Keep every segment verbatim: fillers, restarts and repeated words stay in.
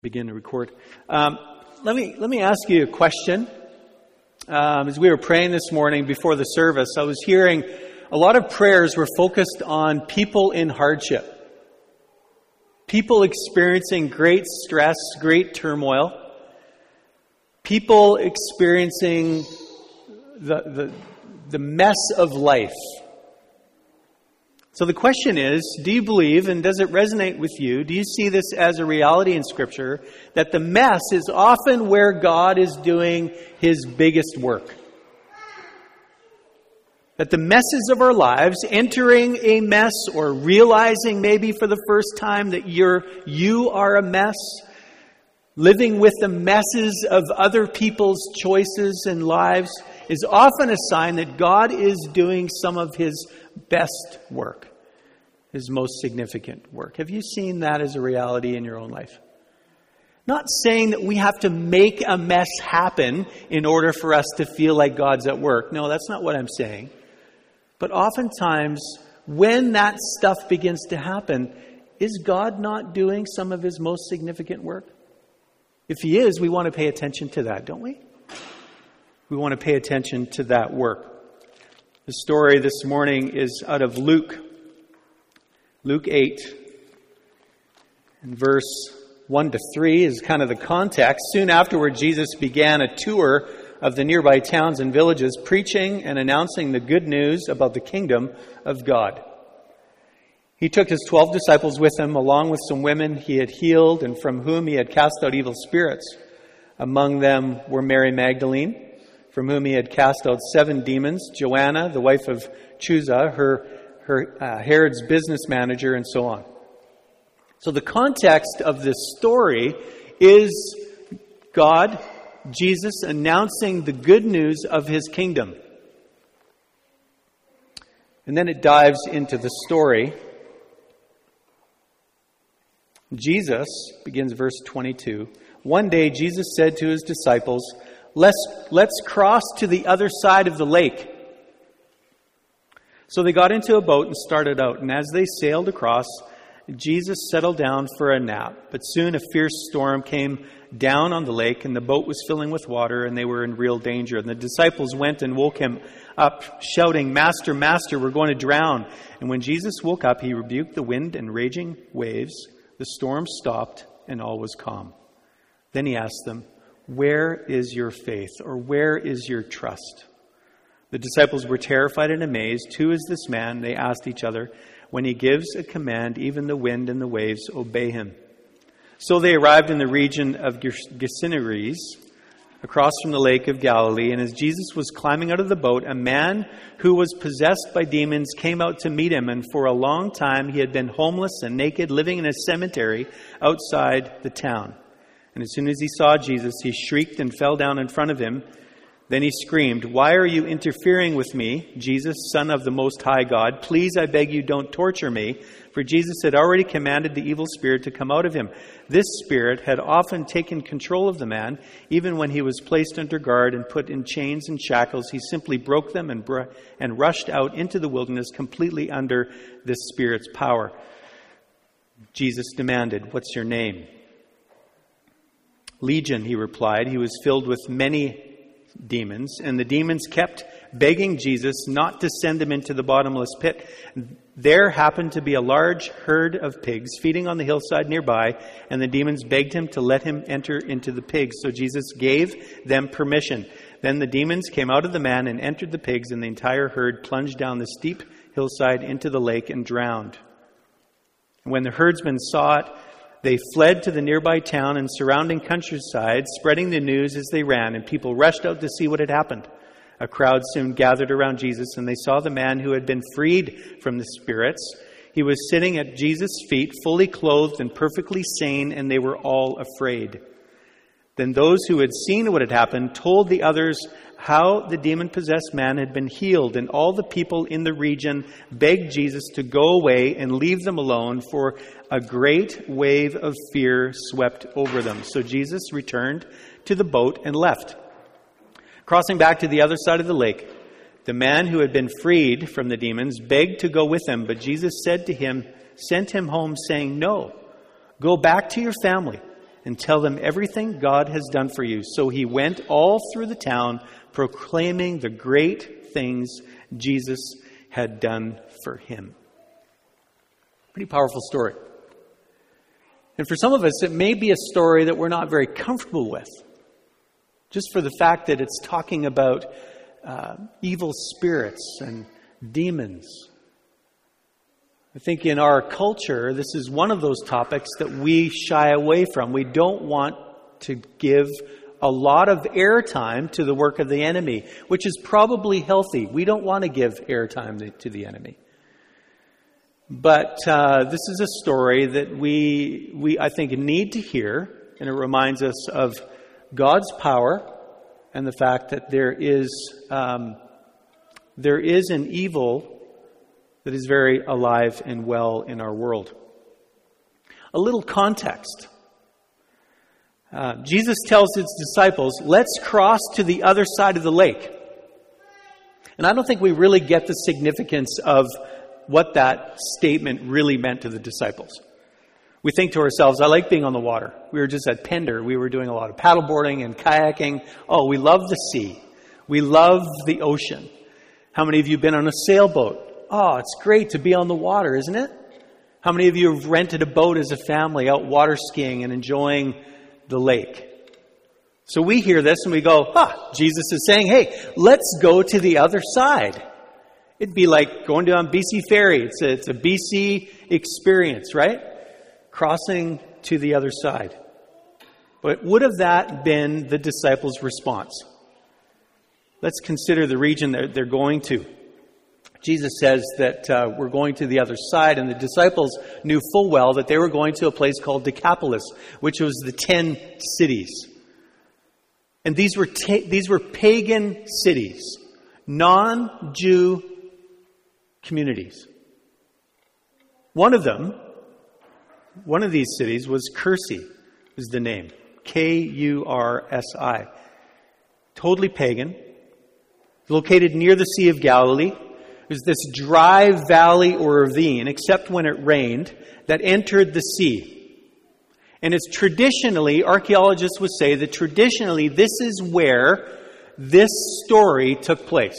Begin to record. Um, let me let me ask you a question. Um, as we were praying this morning before the service, I was hearing a lot of prayers were focused on people in hardship, people experiencing great stress, great turmoil, people experiencing the the, the mess of life. So the question is, do you believe, and does it resonate with you, do you see this as a reality in Scripture, that the mess is often where God is doing His biggest work? That the messes of our lives, entering a mess or realizing maybe for the first time that you're, you are a mess, living with the messes of other people's choices and lives, is often a sign that God is doing some of His best work, His most significant work. Have you seen that as a reality in your own life? Not saying that we have to make a mess happen in order for us to feel like God's at work. No, that's not what I'm saying. But oftentimes, when that stuff begins to happen, is God not doing some of His most significant work? If He is, we want to pay attention to that, don't we? We want to pay attention to that work. The story this morning is out of Luke. Luke eight. And verse one to three is kind of the context. Soon afterward, Jesus began a tour of the nearby towns and villages, preaching and announcing the good news about the kingdom of God. He took His twelve disciples with Him, along with some women He had healed and from whom He had cast out evil spirits. Among them were Mary Magdalene, from whom He had cast out seven demons, Joanna, the wife of Chuza, her, her uh, Herod's business manager, and so on. So the context of this story is God, Jesus, announcing the good news of His kingdom. And then it dives into the story. Jesus, begins verse twenty-two. One day Jesus said to His disciples, Let's, let's cross to the other side of the lake. So they got into a boat and started out. And as they sailed across, Jesus settled down for a nap. But soon a fierce storm came down on the lake, and the boat was filling with water, and they were in real danger. And the disciples went and woke Him up, shouting, Master, Master, we're going to drown. And when Jesus woke up, He rebuked the wind and raging waves. The storm stopped, and all was calm. Then He asked them, Where is your faith? Or where is your trust? The disciples were terrified and amazed. Who is this man? They asked each other. When He gives a command, even the wind and the waves obey Him. So they arrived in the region of Gennesaret, across from the lake of Galilee. And as Jesus was climbing out of the boat, a man who was possessed by demons came out to meet Him. And for a long time he had been homeless and naked, living in a cemetery outside the town. And as soon as he saw Jesus, he shrieked and fell down in front of Him. Then he screamed, Why are you interfering with me, Jesus, Son of the Most High God? Please, I beg you, don't torture me. For Jesus had already commanded the evil spirit to come out of him. This spirit had often taken control of the man. Even when he was placed under guard and put in chains and shackles, he simply broke them and, br- and rushed out into the wilderness completely under this spirit's power. Jesus demanded, What's your name? Legion, he replied. He was filled with many demons, and the demons kept begging Jesus not to send them into the bottomless pit. There happened to be a large herd of pigs feeding on the hillside nearby, and the demons begged Him to let Him enter into the pigs. So Jesus gave them permission. Then the demons came out of the man and entered the pigs, and the entire herd plunged down the steep hillside into the lake and drowned. When the herdsmen saw it, they fled to the nearby town and surrounding countryside, spreading the news as they ran, and people rushed out to see what had happened. A crowd soon gathered around Jesus, and they saw the man who had been freed from the spirits. He was sitting at Jesus' feet, fully clothed and perfectly sane, and they were all afraid. Then those who had seen what had happened told the others how the demon-possessed man had been healed, and all the people in the region begged Jesus to go away and leave them alone, for a great wave of fear swept over them. So Jesus returned to the boat and left. Crossing back to the other side of the lake, the man who had been freed from the demons begged to go with him, but Jesus said to him, sent him home saying, No, go back to your family and tell them everything God has done for you." So he went all through the town, proclaiming the great things Jesus had done for him. Pretty powerful story. And for some of us, it may be a story that we're not very comfortable with, just for the fact that it's talking about uh, evil spirits and demons. I think in our culture, this is one of those topics that we shy away from. We don't want to give a lot of airtime to the work of the enemy, which is probably healthy. We don't want to give airtime to the enemy. But uh, this is a story that we, we, I think, need to hear, and it reminds us of God's power and the fact that there is um, there is an evil that is very alive and well in our world. A little context. Uh, Jesus tells his disciples, "Let's cross to the other side of the lake." And I don't think we really get the significance of what that statement really meant to the disciples. We think to ourselves, I like being on the water. We were just at Pender. We were doing a lot of paddleboarding and kayaking. Oh, we love the sea. We love the ocean. How many of you have been on a sailboat? Oh, it's great to be on the water, isn't it? How many of you have rented a boat as a family out water skiing and enjoying the lake? So we hear this and we go, ah, Jesus is saying, hey, let's go to the other side. It'd be like going down B C Ferry. It's a, it's a B C experience, right? Crossing to the other side. But would have that been the disciples' response? Let's consider the region that they're going to. Jesus says that uh, we're going to the other side, and the disciples knew full well that they were going to a place called Decapolis, which was the ten cities. And these were ta- these were pagan cities, non-Jew communities. One of them, one of these cities was Kursi, was the name. K U R S I. Totally pagan. Located near the Sea of Galilee. There's this dry valley or ravine, except when it rained, that entered the sea. And it's traditionally, archaeologists would say that traditionally this is where this story took place.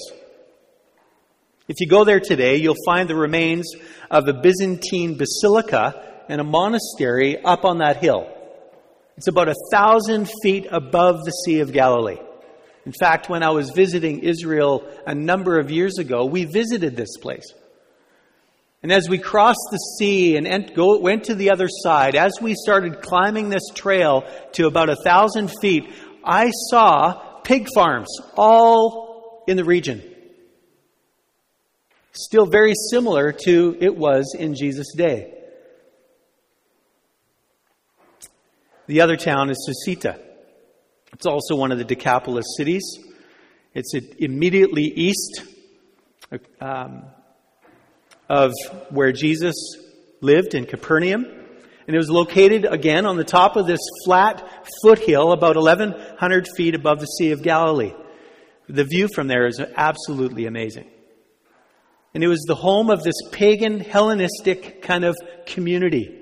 If you go there today, you'll find the remains of a Byzantine basilica and a monastery up on that hill. It's about a thousand feet above the Sea of Galilee. In fact, when I was visiting Israel a number of years ago, we visited this place. And as we crossed the sea and go, went to the other side, as we started climbing this trail to about a thousand feet, I saw pig farms all in the region. Still very similar to it was in Jesus' day. The other town is Susita. It's also one of the Decapolis cities. It's immediately east um, of where Jesus lived in Capernaum. And it was located, again, on the top of this flat foothill about eleven hundred feet above the Sea of Galilee. The view from there is absolutely amazing. And it was the home of this pagan Hellenistic kind of community.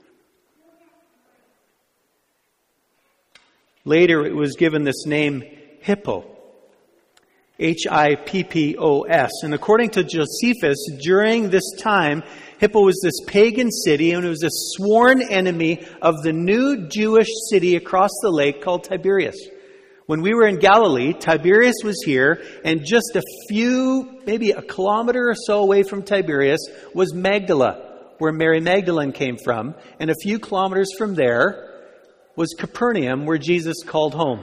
Later, it was given this name Hippo, H I P P O S. And according to Josephus, during this time, Hippo was this pagan city, and it was a sworn enemy of the new Jewish city across the lake called Tiberias. When we were in Galilee, Tiberias was here, and just a few, maybe a kilometer or so away from Tiberias was Magdala, where Mary Magdalene came from. And a few kilometers from there was Capernaum, where Jesus called home.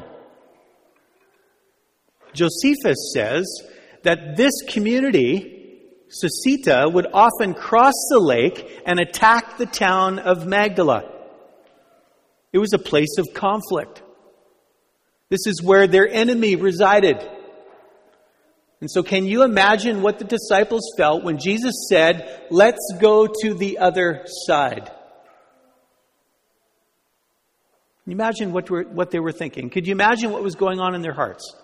Josephus says that this community, Susita, would often cross the lake and attack the town of Magdala. It was a place of conflict. This is where their enemy resided. And so can you imagine what the disciples felt when Jesus said, let's go to the other side? Can you imagine what, were, what they were thinking? Could you imagine what was going on in their hearts?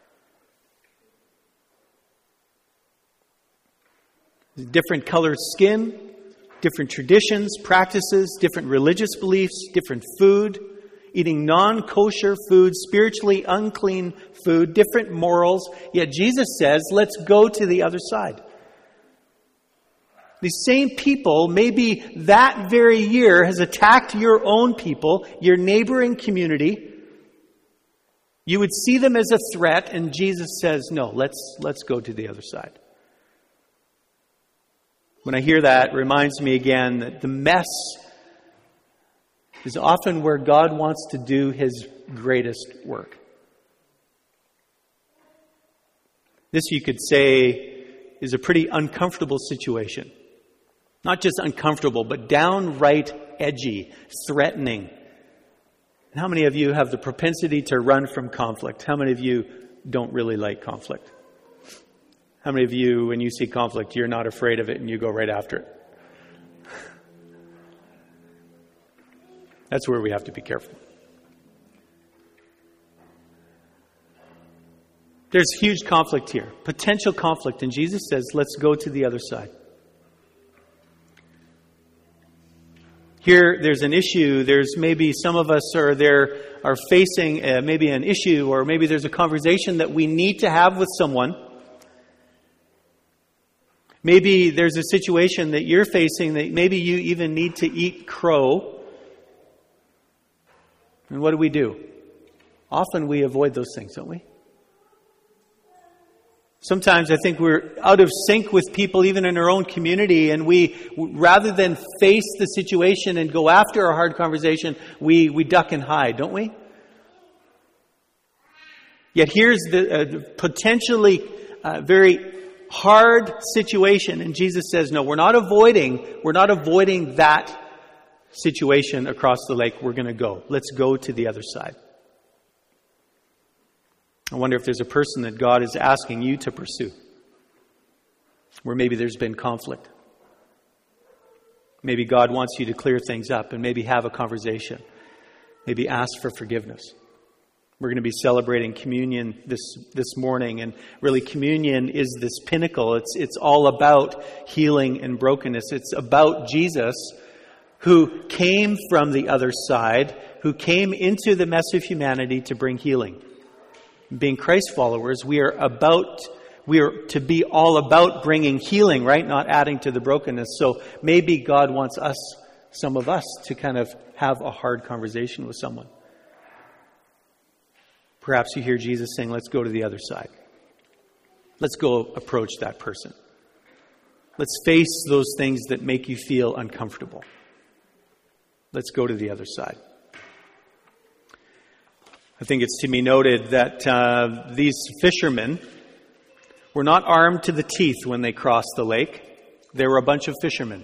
Different colored skin, different traditions, practices, different religious beliefs, different food. eating non-kosher food, spiritually unclean food, different morals. Yet Jesus says, let's go to the other side. These same people, maybe that very year, has attacked your own people, your neighboring community. You would see them as a threat, and Jesus says, no, let's, let's go to the other side. When I hear that, it reminds me again that the mess is often where God wants to do His greatest work. This, you could say, is a pretty uncomfortable situation. Not just uncomfortable, but downright edgy, threatening. And how many of you have the propensity to run from conflict? How many of you don't really like conflict? How many of you, when you see conflict, you're not afraid of it and you go right after it? That's where we have to be careful. There's huge conflict here, potential conflict, and Jesus says, let's go to the other side. Here, there's an issue. There's maybe some of us are there are facing uh, maybe an issue, or maybe there's a conversation that we need to have with someone. Maybe there's a situation that you're facing that maybe you even need to eat crow. And what do we do? Often we avoid those things, don't we? Sometimes I think we're out of sync with people, even in our own community, and we, rather than face the situation and go after a hard conversation, we, we duck and hide, don't we? Yet here's the uh, potentially uh, very hard situation, and Jesus says, no, we're not avoiding, we're not avoiding that situation across the lake. We're going to go. Let's go to the other side. I wonder if there's a person that God is asking you to pursue, where maybe there's been conflict. Maybe God wants you to clear things up and maybe have a conversation. Maybe ask for forgiveness. We're going to be celebrating communion this this morning, and really communion is this pinnacle. It's it's all about healing and brokenness. It's about Jesus, who came from the other side, who came into the mess of humanity to bring healing. Being Christ followers, we are about, we are to be all about bringing healing, right? Not adding to the brokenness. So maybe God wants us, some of us, to kind of have a hard conversation with someone. Perhaps you hear Jesus saying, let's go to the other side. Let's go approach that person. Let's face those things that make you feel uncomfortable. Let's go to the other side. I think it's to be noted that uh, these fishermen were not armed to the teeth when they crossed the lake. They were a bunch of fishermen.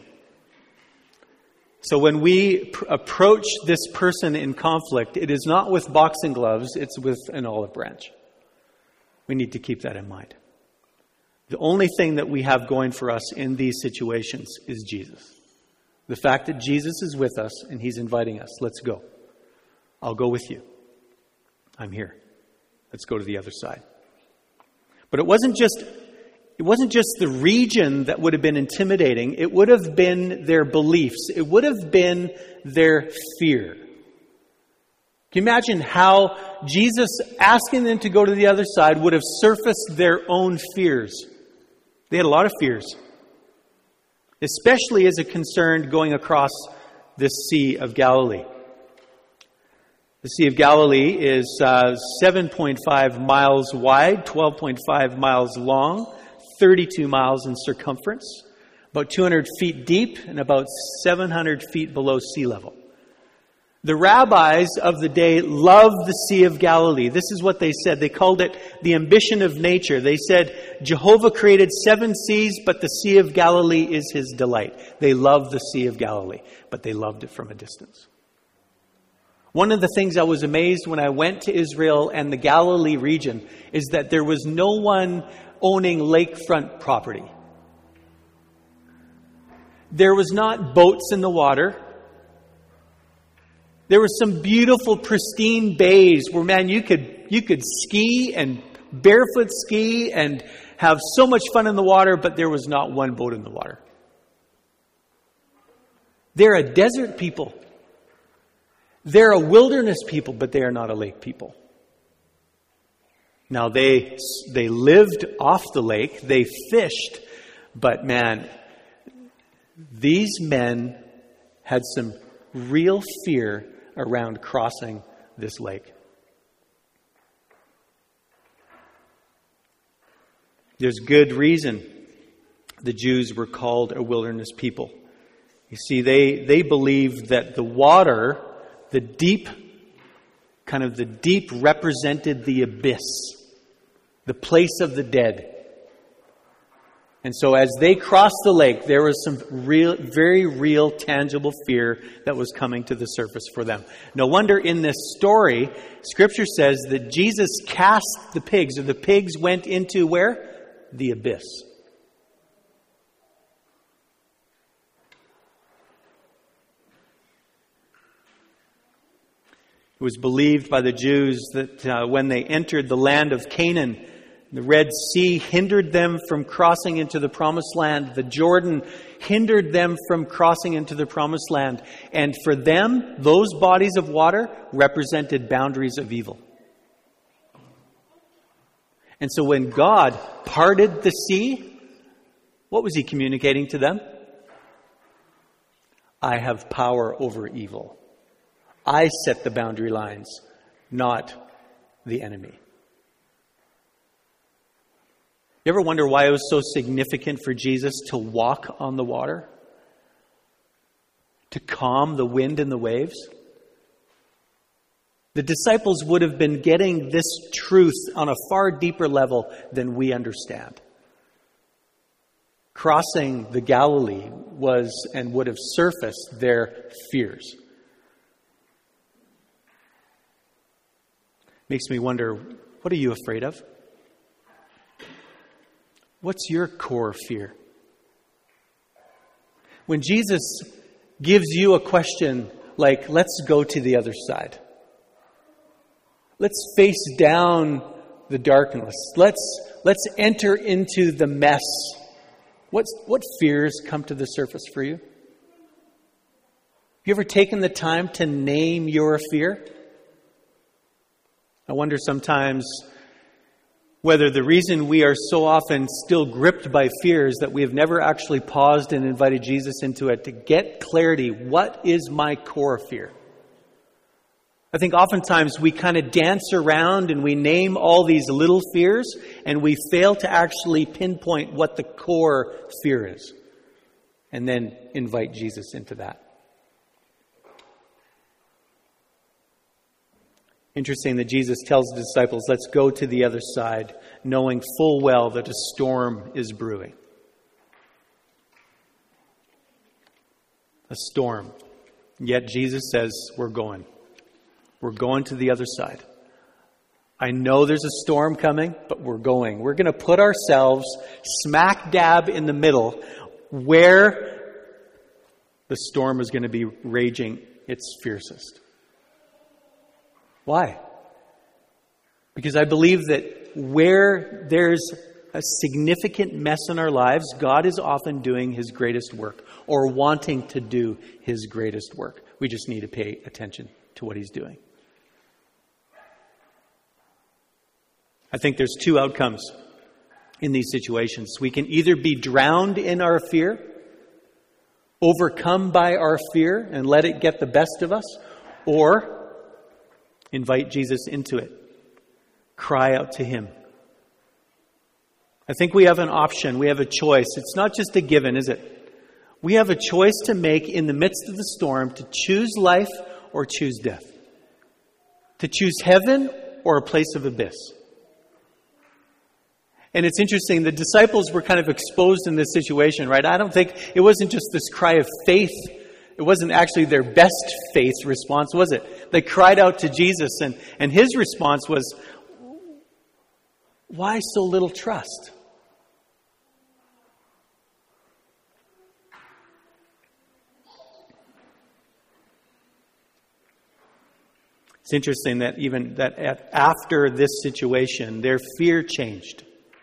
So when we pr- approach this person in conflict, it is not with boxing gloves, it's with an olive branch. We need to keep that in mind. The only thing that we have going for us in these situations is Jesus. The fact that Jesus is with us and He's inviting us. Let's go. I'll go with you. I'm here. Let's go to the other side. But it wasn't just it wasn't just the region that would have been intimidating. It would have been their beliefs. It would have been their fear. Can you imagine how Jesus asking them to go to the other side would have surfaced their own fears? They had a lot of fears, especially as it concerned going across this Sea of Galilee. The Sea of Galilee is uh, seven point five miles wide, twelve point five miles long, thirty-two miles in circumference, about two hundred feet deep, and about seven hundred feet below sea level. The rabbis of the day loved the Sea of Galilee. This is what they said. They called it the ambition of nature. They said, Jehovah created seven seas, but the Sea of Galilee is His delight. They loved the Sea of Galilee, but they loved it from a distance. One of the things I was amazed when I went to Israel and the Galilee region is that there was no one owning lakefront property. There was not boats in the water. There were some beautiful, pristine bays where, man, you could you could ski and barefoot ski and have so much fun in the water, but there was not one boat in the water. They're a desert people. They're a wilderness people, but they are not a lake people. Now, they they lived off the lake, they fished, but man, these men had some real fear around crossing this lake. There's good reason the Jews were called a wilderness people. You see, they, they believed that the water, the deep, kind of the deep represented the abyss, the place of the dead. And so as they crossed the lake, there was some real, very real, tangible fear that was coming to the surface for them. No wonder in this story, Scripture says that Jesus cast the pigs, or the pigs went into where? The abyss. It was believed by the Jews that uh, when they entered the land of Canaan, the Red Sea hindered them from crossing into the Promised Land. The Jordan hindered them from crossing into the Promised Land. And for them, those bodies of water represented boundaries of evil. And so when God parted the sea, what was He communicating to them? I have power over evil. I set the boundary lines, not the enemy. You ever wonder why it was so significant for Jesus to walk on the water? To calm the wind and the waves? The disciples would have been getting this truth on a far deeper level than we understand. Crossing the Galilee was and would have surfaced their fears. Makes me wonder, what are you afraid of? What's your core fear? When Jesus gives you a question like, let's go to the other side. Let's face down the darkness. Let's, let's enter into the mess. What's, what fears come to the surface for you? Have you ever taken the time to name your fear? I wonder sometimes whether the reason we are so often still gripped by fear is that we have never actually paused and invited Jesus into it to get clarity. What is my core fear? I think oftentimes we kind of dance around and we name all these little fears and we fail to actually pinpoint what the core fear is and then invite Jesus into that. Interesting that Jesus tells the disciples, let's go to the other side, knowing full well that a storm is brewing. A storm. Yet Jesus says, we're going. We're going to the other side. I know there's a storm coming, but we're going. We're going to put ourselves smack dab in the middle where the storm is going to be raging its fiercest. Why? Because I believe that where there's a significant mess in our lives, God is often doing His greatest work or wanting to do His greatest work. We just need to pay attention to what He's doing. I think there's two outcomes in these situations. We can either be drowned in our fear, overcome by our fear and let it get the best of us, or invite Jesus into it. Cry out to Him. I think we have an option. We have a choice. It's not just a given, is it? We have a choice to make in the midst of the storm to choose life or choose death. To choose heaven or a place of abyss. And it's interesting, the disciples were kind of exposed in this situation, right? I don't think it wasn't just this cry of faith. It wasn't actually their best faith response, was it? They cried out to Jesus, and, and His response was, why so little trust? It's interesting that even that at, after this situation, their fear changed.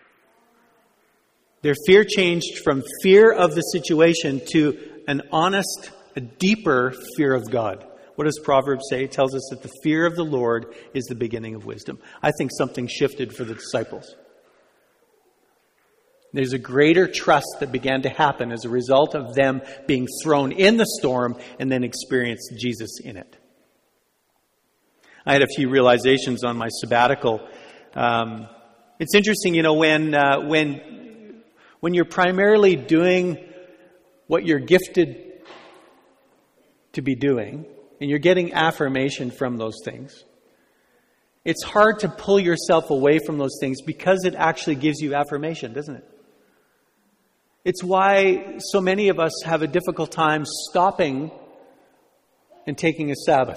Their fear changed from fear of the situation to an honest, a deeper fear of God. What does Proverbs say? It tells us that the fear of the Lord is the beginning of wisdom. I think something shifted for the disciples. There's a greater trust that began to happen as a result of them being thrown in the storm and then experienced Jesus in it. I had a few realizations on my sabbatical. Um, it's interesting, you know, when uh, when when you're primarily doing what you're gifted to be doing, and you're getting affirmation from those things, it's hard to pull yourself away from those things because it actually gives you affirmation, doesn't it? It's why so many of us have a difficult time stopping and taking a Sabbath.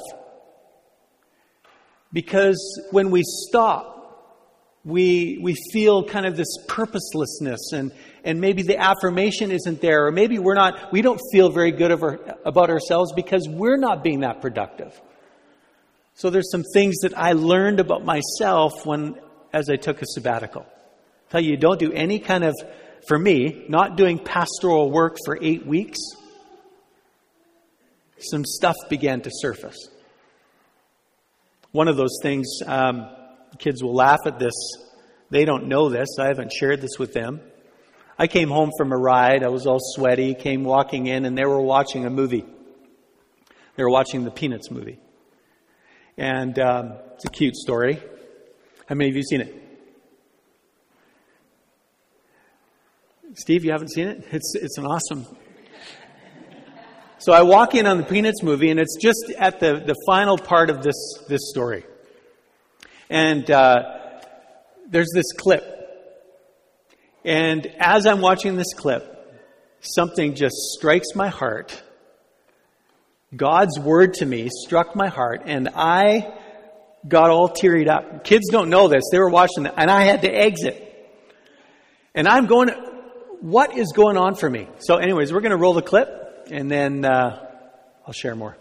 Because when we stop, we we feel kind of this purposelessness, and, and maybe the affirmation isn't there, or maybe we're not, we don't feel very good of our, about ourselves because we're not being that productive. So there's some things that I learned about myself when, as I took a sabbatical. I tell you, don't do any kind of, for me, not doing pastoral work for eight weeks. Some stuff began to surface. One of those things, um, kids will laugh at this. They don't know this. I haven't shared this with them. I came home from a ride. I was all sweaty, came walking in, and they were watching a movie. They were watching the Peanuts movie. And um, it's a cute story. How many of you seen it? Steve, you haven't seen it? It's it's an awesome... So I walk in on the Peanuts movie, and it's just at the, the final part of this, this story. And uh, there's this clip. And as I'm watching this clip, something just strikes my heart. God's word to me struck my heart, and I got all tearied up. Kids don't know this. They were watching it, and I had to exit. And I'm going, what is going on for me? So anyways, we're going to roll the clip. And then uh, I'll share more.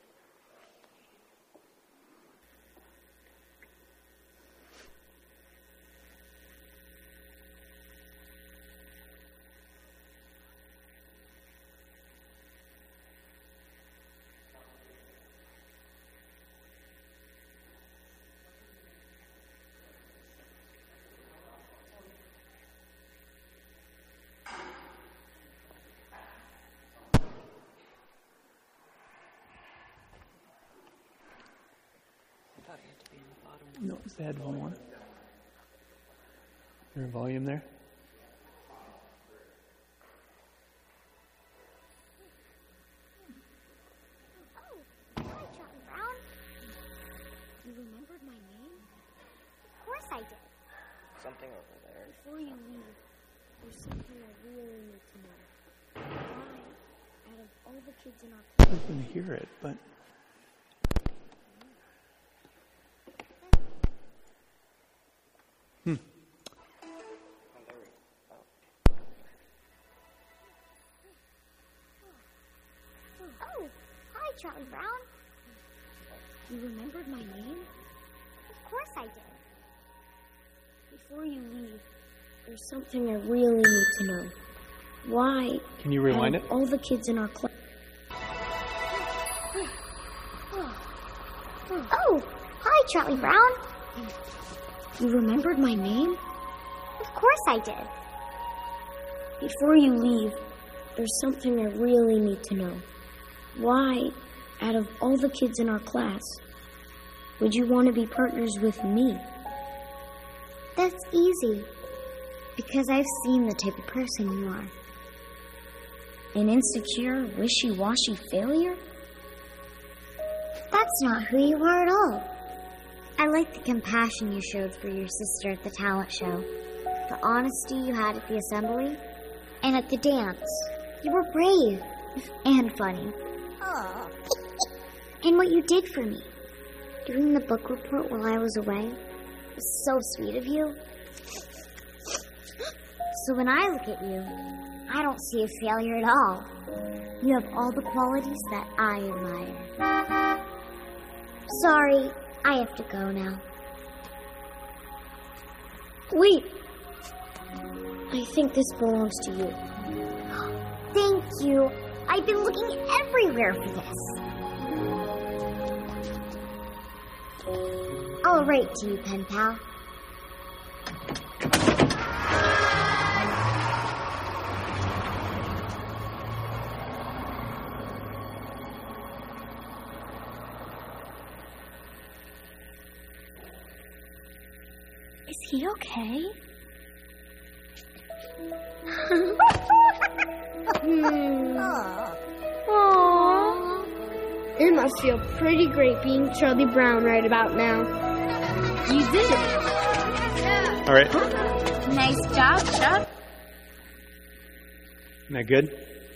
No, is the headphone on? Is there a volume there? Oh, hi, Charlie Brown. You remembered my name? Of course I did. Something over there. Before you leave, there's something I really need to know. Why, out of all the kids in our class... I can hear it, but... Hmm. Oh, hi, Charlie Brown. You remembered my name? Of course I did. Before you leave, there's something I really need to know. Why? Can you rewind it? All the kids in our class. Oh, hi, Charlie Brown. You remembered my name? Of course I did. Before you leave, there's something I really need to know. Why, out of all the kids in our class, would you want to be partners with me? That's easy. Because I've seen the type of person you are. An insecure, wishy-washy failure? That's not who you are at all. I like the compassion you showed for your sister at the talent show, the honesty you had at the assembly, and at the dance. You were brave and funny. Aww. And what you did for me, doing the book report while I was away, was so sweet of you. So when I look at you, I don't see a failure at all. You have all the qualities that I admire. Sorry, I have to go now. Wait. I think this belongs to you. Thank you. I've been looking everywhere for this. I'll write to you, pen pal. Is he okay? hmm. Aww. It must feel pretty great being Charlie Brown right about now. You did it. All right. Nice job, Chuck. Isn't that good?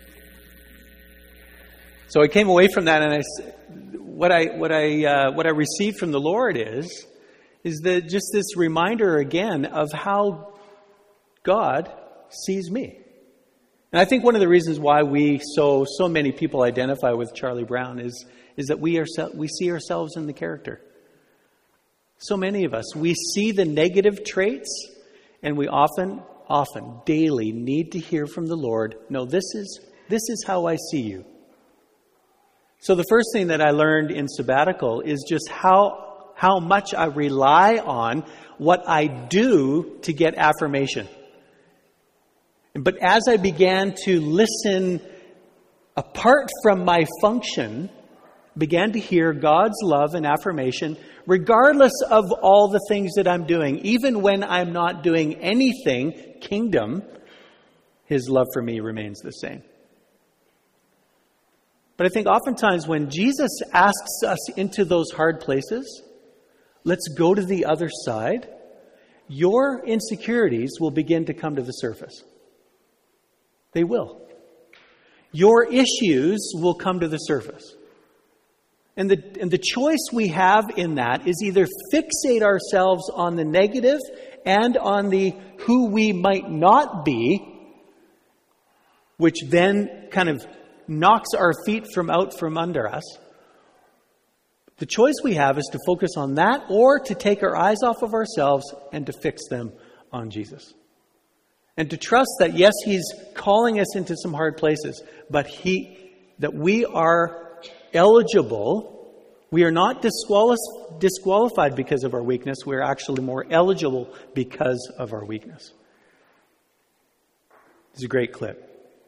So I came away from that, and I, what I what I uh, what I received from the Lord is is that just this reminder again of how God sees me. And I think one of the reasons why we so so many people identify with Charlie Brown is is that we are we see ourselves in the character. So many of us, we see the negative traits, and we often often daily need to hear from the Lord, no, this is this is how I see you. So the first thing that I learned in sabbatical is just how how much I rely on what I do to get affirmation. But as I began to listen apart from my function, began to hear God's love and affirmation, regardless of all the things that I'm doing, even when I'm not doing anything kingdom, His love for me remains the same. But I think oftentimes when Jesus asks us into those hard places, let's go to the other side, your insecurities will begin to come to the surface. They will. Your issues will come to the surface. And the, and the choice we have in that is either fixate ourselves on the negative and on the who we might not be, which then kind of knocks our feet from out from under us. The choice we have is to focus on that or to take our eyes off of ourselves and to fix them on Jesus. And to trust that, yes, He's calling us into some hard places, but He, that we are eligible. We are not disqual- disqualified because of our weakness. We are actually more eligible because of our weakness. It's a great clip.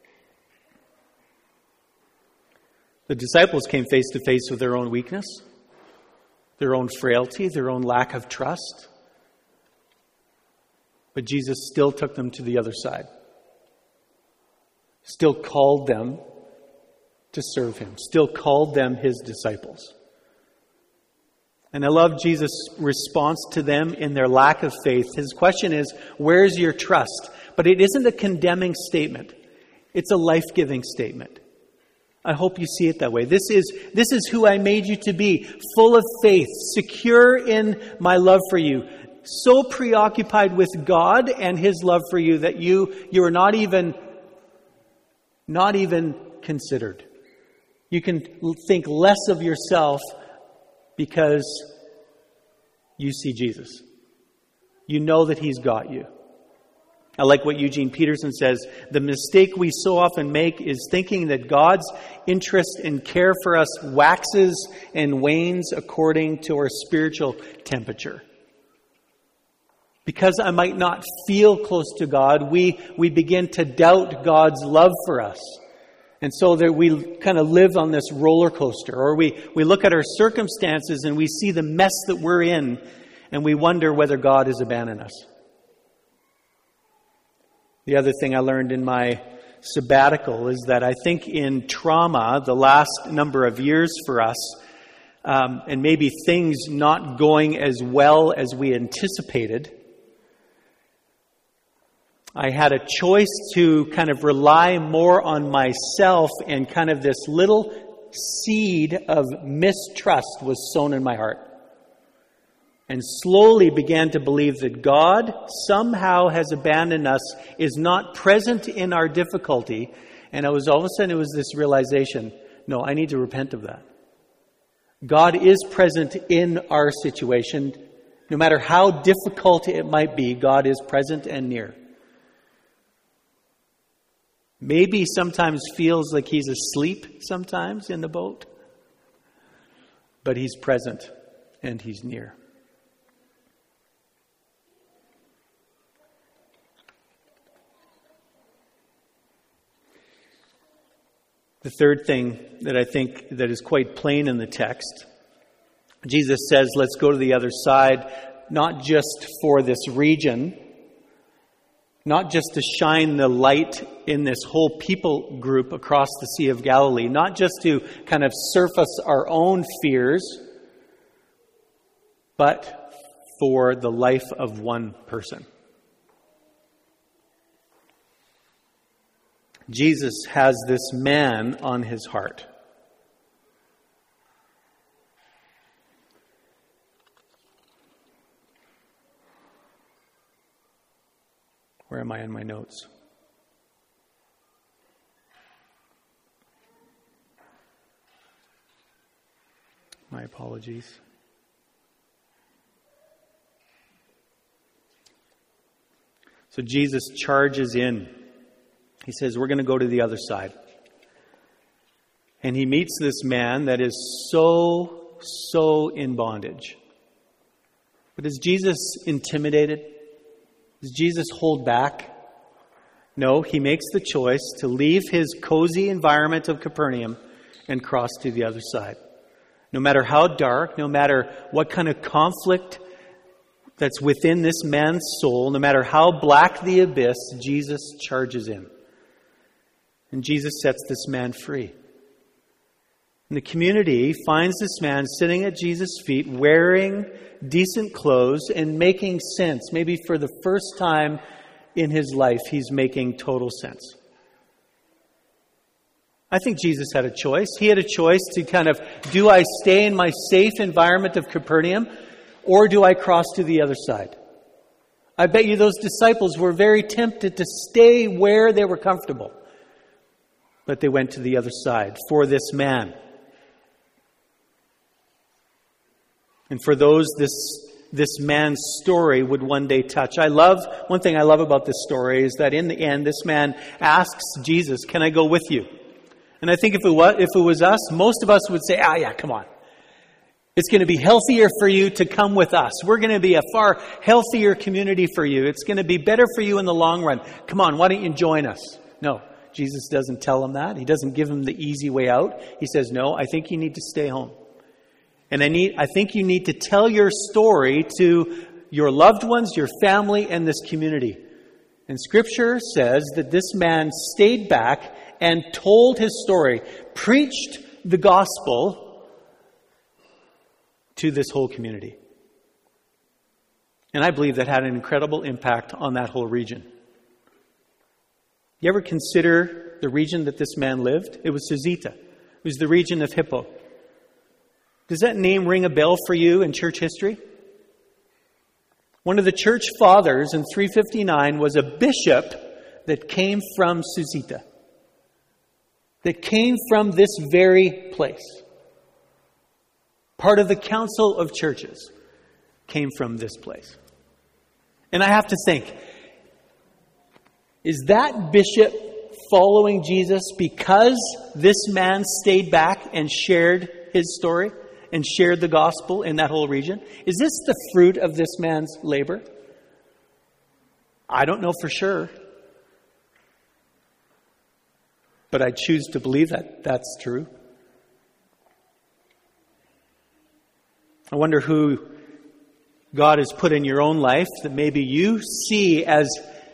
The disciples came face to face with their own weakness, their own frailty, their own lack of trust. But Jesus still took them to the other side. Still called them to serve Him. Still called them His disciples. And I love Jesus' response to them in their lack of faith. His question is, where's your trust? But it isn't a condemning statement. It's a life-giving statement. I hope you see it that way. This is, this is who I made you to be, full of faith, secure in my love for you, so preoccupied with God and His love for you that you, you are not even, not even considered. You can think less of yourself because you see Jesus. You know that He's got you. I like what Eugene Peterson says. The mistake we so often make is thinking that God's interest and care for us waxes and wanes according to our spiritual temperature. Because I might not feel close to God, we, we begin to doubt God's love for us. And so that we kind of live on this roller coaster, or we, we look at our circumstances and we see the mess that we're in, and we wonder whether God has abandoned us. The other thing I learned in my sabbatical is that I think in trauma, the last number of years for us, um, and maybe things not going as well as we anticipated, I had a choice to kind of rely more on myself, and kind of this little seed of mistrust was sown in my heart. And slowly began to believe that God somehow has abandoned us, is not present in our difficulty. And it was all of a sudden it was this realization, no, I need to repent of that. God is present in our situation. No matter how difficult it might be, God is present and near. Maybe sometimes feels like He's asleep sometimes in the boat, but He's present and He's near. The third thing that I think that is quite plain in the text, Jesus says, let's go to the other side, not just for this region, not just to shine the light in this whole people group across the Sea of Galilee, not just to kind of surface our own fears, but for the life of one person. Jesus has this man on His heart. Where am I in my notes? My apologies. So Jesus charges in. He says, we're going to go to the other side. And He meets this man that is so, so in bondage. But is Jesus intimidated? Does Jesus hold back? No, He makes the choice to leave his cozy environment of Capernaum and cross to the other side. No matter how dark, no matter what kind of conflict that's within this man's soul, no matter how black the abyss, Jesus charges in. And Jesus sets this man free. And the community finds this man sitting at Jesus' feet, wearing decent clothes and making sense. Maybe for the first time in his life, he's making total sense. I think Jesus had a choice. He had a choice to kind of, do I stay in my safe environment of Capernaum, or do I cross to the other side? I bet you those disciples were very tempted to stay where they were comfortable. But they went to the other side for this man. And for those this this man's story would one day touch. I love, one thing I love about this story is that in the end, this man asks Jesus, can I go with you? And I think if it was, if it was us, most of us would say, ah, yeah, come on. It's going to be healthier for you to come with us. We're going to be a far healthier community for you. It's going to be better for you in the long run. Come on, why don't you join us? No, Jesus doesn't tell him that. He doesn't give him the easy way out. He says, no, I think you need to stay home. And I need, I think you need to tell your story to your loved ones, your family, and this community. And Scripture says that this man stayed back and told his story, preached the gospel to this whole community. And I believe that had an incredible impact on that whole region. You ever consider the region that this man lived? It was Syzita. It was the region of Hippo. Does that name ring a bell for you in church history? One of the church fathers in three fifty-nine was a bishop that came from Syzita. That came from this very place. Part of the Council of Churches came from this place. And I have to think, is that bishop following Jesus because this man stayed back and shared his story and shared the gospel in that whole region? Is this the fruit of this man's labor? I don't know for sure. But I choose to believe that that's true. I wonder who God has put in your own life that maybe you see as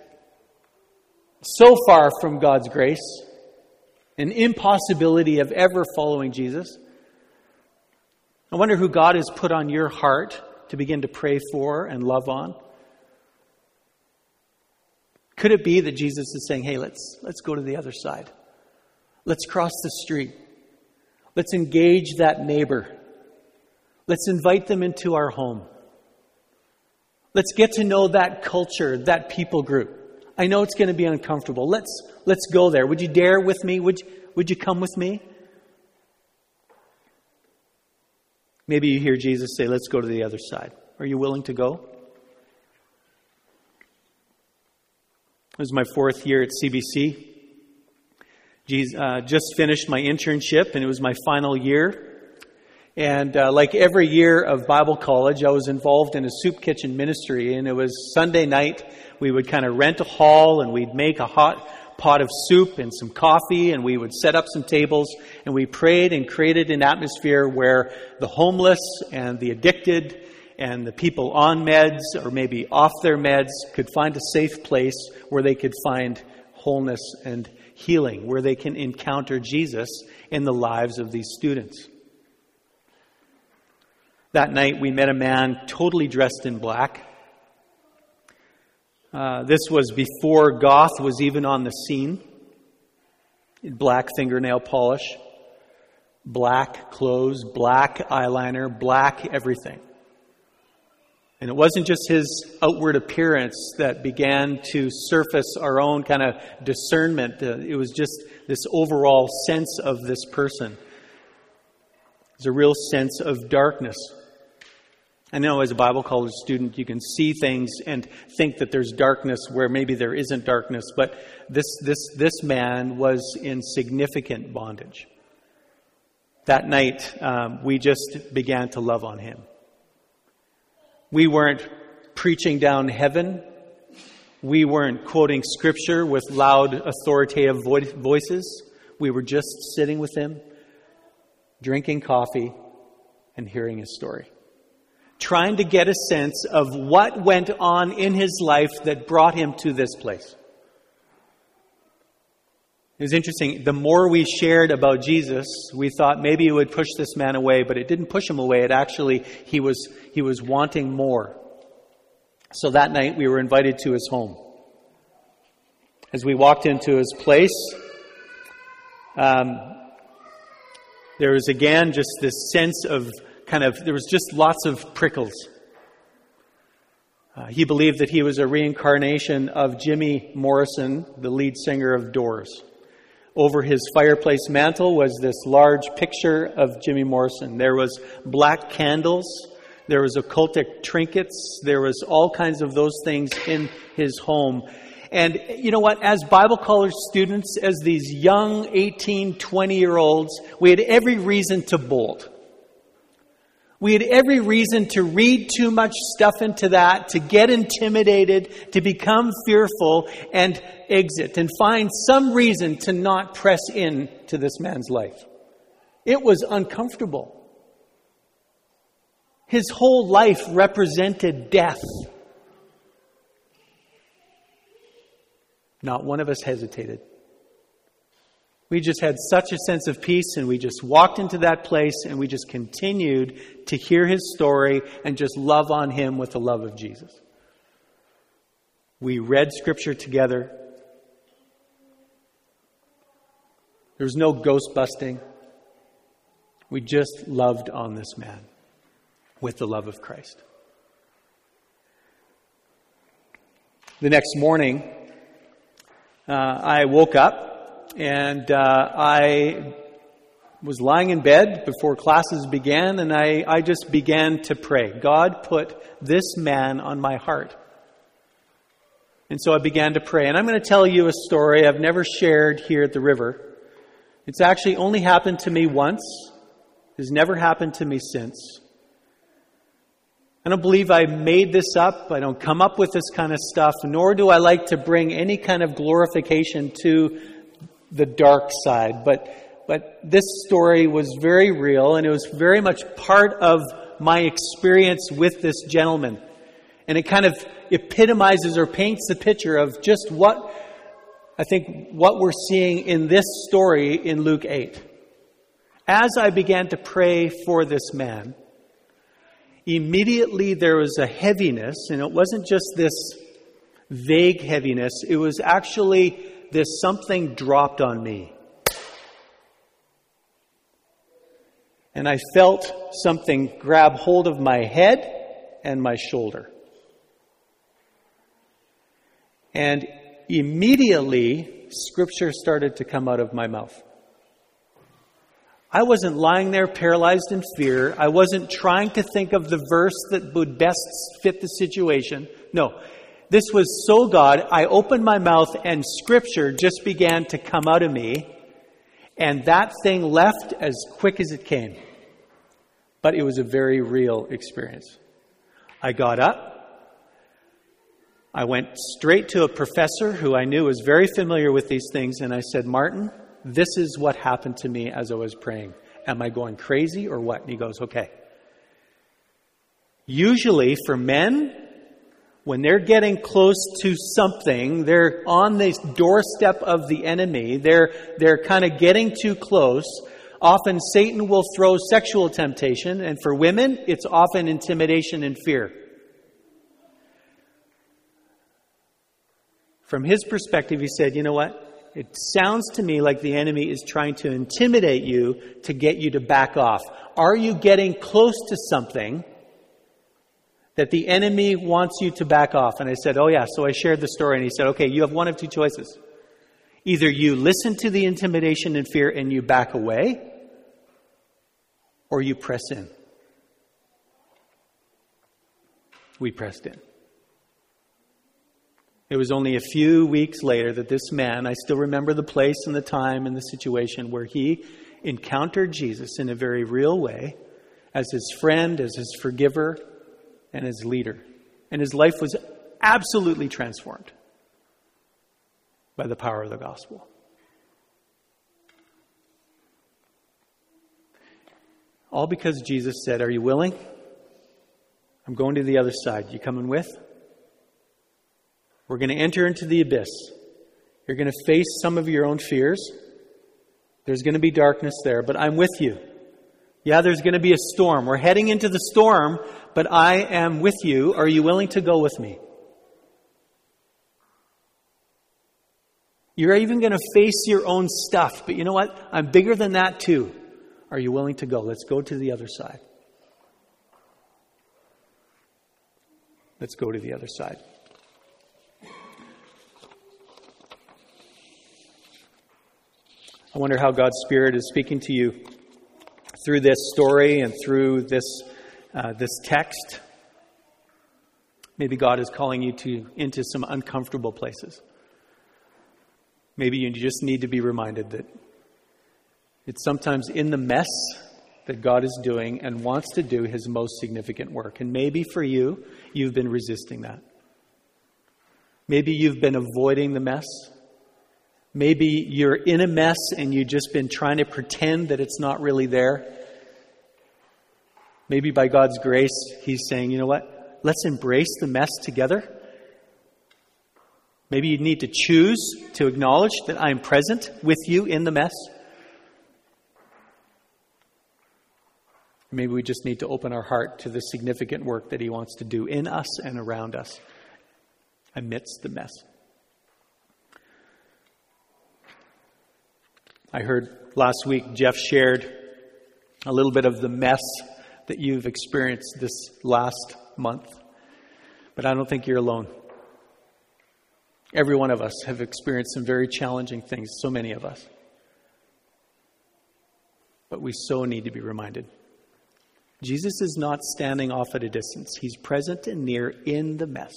so far from God's grace, an impossibility of ever following Jesus. I wonder who God has put on your heart to begin to pray for and love on. Could it be that Jesus is saying, hey, let's let's go to the other side. Let's cross the street. Let's engage that neighbor. Let's invite them into our home. Let's get to know that culture, that people group. I know it's going to be uncomfortable. Let's let's go there. Would you dare with me? Would, would you come with me? Maybe you hear Jesus say, let's go to the other side. Are you willing to go? It was my fourth year at C B C. Jesus, uh, just finished my internship, and it was my final year. And uh, like every year of Bible college, I was involved in a soup kitchen ministry, and it was Sunday night. We would kind of rent a hall, and we'd make a hot pot of soup and some coffee, and we would set up some tables, and we prayed and created an atmosphere where the homeless and the addicted and the people on meds or maybe off their meds could find a safe place where they could find wholeness and healing, where they can encounter Jesus in the lives of these students. That night, we met a man totally dressed in black. Uh, this was before goth was even on the scene. Black fingernail polish, black clothes, black eyeliner, black everything. And it wasn't just his outward appearance that began to surface our own kind of discernment. Uh, it was just this overall sense of this person. There's a real sense of darkness. I know as a Bible college student, you can see things and think that there's darkness where maybe there isn't darkness, but this this this man was in significant bondage. That night, um, we just began to love on him. We weren't preaching down heaven. We weren't quoting scripture with loud, authoritative vo- voices. We were just sitting with him, drinking coffee, and hearing his story. Trying to get a sense of what went on in his life that brought him to this place. It was interesting. The more we shared about Jesus, we thought maybe it would push this man away, but it didn't push him away. It actually, he was he was wanting more. So that night we were invited to his home. As we walked into his place, um, there was again just this sense of kind of, there was just lots of prickles. Uh, he believed that he was a reincarnation of Jimmy Morrison, the lead singer of Doors. Over his fireplace mantle was this large picture of Jimmy Morrison. There was black candles. There was occultic trinkets. There was all kinds of those things in his home. And you know what? As Bible college students, as these young eighteen, twenty-year-olds, we had every reason to bolt. We had every reason to read too much stuff into that, to get intimidated, to become fearful, and exit, and find some reason to not press in to this man's life. It was uncomfortable. His whole life represented death. Not one of us hesitated. We just had such a sense of peace, and we just walked into that place, and we just continued to hear his story and just love on him with the love of Jesus. We read Scripture together. There was no ghost busting. We just loved on this man with the love of Christ. The next morning, uh, I woke up. And uh, I was lying in bed before classes began, and I, I just began to pray. God put this man on my heart. And so I began to pray. And I'm going to tell you a story I've never shared here at the river. It's actually only happened to me once. It has never happened to me since. I don't believe I made this up. I don't come up with this kind of stuff, nor do I like to bring any kind of glorification to the dark side, but but this story was very real, and it was very much part of my experience with this gentleman. And it kind of epitomizes or paints the picture of just what I think what we're seeing in this story in Luke eight. As I began to pray for this man, immediately there was a heaviness, and it wasn't just this vague heaviness, it was actually this something dropped on me. And I felt something grab hold of my head and my shoulder. And immediately, Scripture started to come out of my mouth. I wasn't lying there paralyzed in fear. I wasn't trying to think of the verse that would best fit the situation. No. This was so God, I opened my mouth and Scripture just began to come out of me, and that thing left as quick as it came. But it was a very real experience. I got up. I went straight to a professor who I knew was very familiar with these things, and I said, Martin, this is what happened to me as I was praying. Am I going crazy or what? And he goes, okay. Usually for men, when they're getting close to something, they're on the doorstep of the enemy, they're, they're kind of getting too close. Often Satan will throw sexual temptation, and for women, it's often intimidation and fear. From his perspective, he said, you know what? It sounds to me like the enemy is trying to intimidate you to get you to back off. Are you getting close to something that the enemy wants you to back off? And I said, oh yeah. So I shared the story, and he said, okay, you have one of two choices. Either you listen to the intimidation and fear and you back away, or you press in. We pressed in. It was only a few weeks later that this man, I still remember the place and the time and the situation where he encountered Jesus in a very real way as his friend, as his forgiver, and his leader. And his life was absolutely transformed by the power of the gospel. All because Jesus said, are you willing? I'm going to the other side. You coming with? We're going to enter into the abyss. You're going to face some of your own fears. There's going to be darkness there, but I'm with you. Yeah, there's going to be a storm. We're heading into the storm, but I am with you. Are you willing to go with me? You're even going to face your own stuff, but you know what? I'm bigger than that too. Are you willing to go? Let's go to the other side. Let's go to the other side. I wonder how God's Spirit is speaking to you through this story and through this uh, this text. Maybe God is calling you to into some uncomfortable places. Maybe you just need to be reminded that it's sometimes in the mess that God is doing and wants to do his most significant work. And maybe for you, you've been resisting that. Maybe you've been avoiding the mess. Maybe you're in a mess and you've just been trying to pretend that it's not really there. Maybe by God's grace, he's saying, you know what? Let's embrace the mess together. Maybe you need to choose to acknowledge that I am present with you in the mess. Maybe we just need to open our heart to the significant work that he wants to do in us and around us amidst the mess. I heard last week Jeff shared a little bit of the mess that you've experienced this last month. But I don't think you're alone. Every one of us have experienced some very challenging things, so many of us. But we so need to be reminded. Jesus is not standing off at a distance. He's present and near in the mess.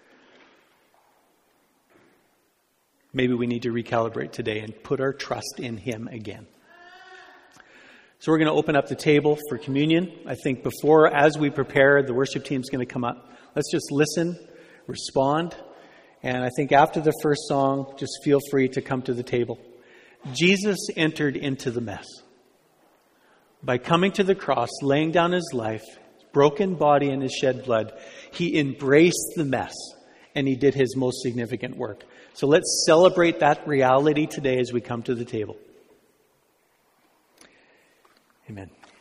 Maybe we need to recalibrate today and put our trust in him again. So we're going to open up the table for communion. I think before, as we prepare, the worship team's going to come up. Let's just listen, respond. And I think after the first song, just feel free to come to the table. Jesus entered into the mess. By coming to the cross, laying down his life, broken body and his shed blood, he embraced the mess and he did his most significant work. So let's celebrate that reality today as we come to the table. Amen.